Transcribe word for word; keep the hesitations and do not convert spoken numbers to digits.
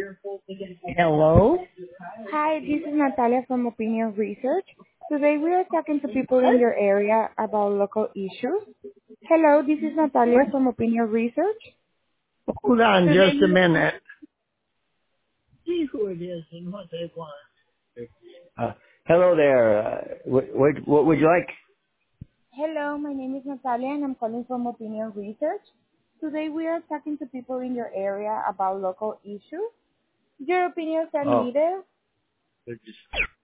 Hello? Hi, this is Natalia from Opinion Research. Today we are talking to people in your area about local issues. Hello, this is Natalia What? from Opinion Research. Hold on Today, just a minute. See who it is and what they want. Uh, hello there. Uh, what, what, what would you like? hello, my name is Natalia and I'm calling from Opinion Research. Today we are talking to people in your area about local issues. Your opinions are Oh, needed. they're just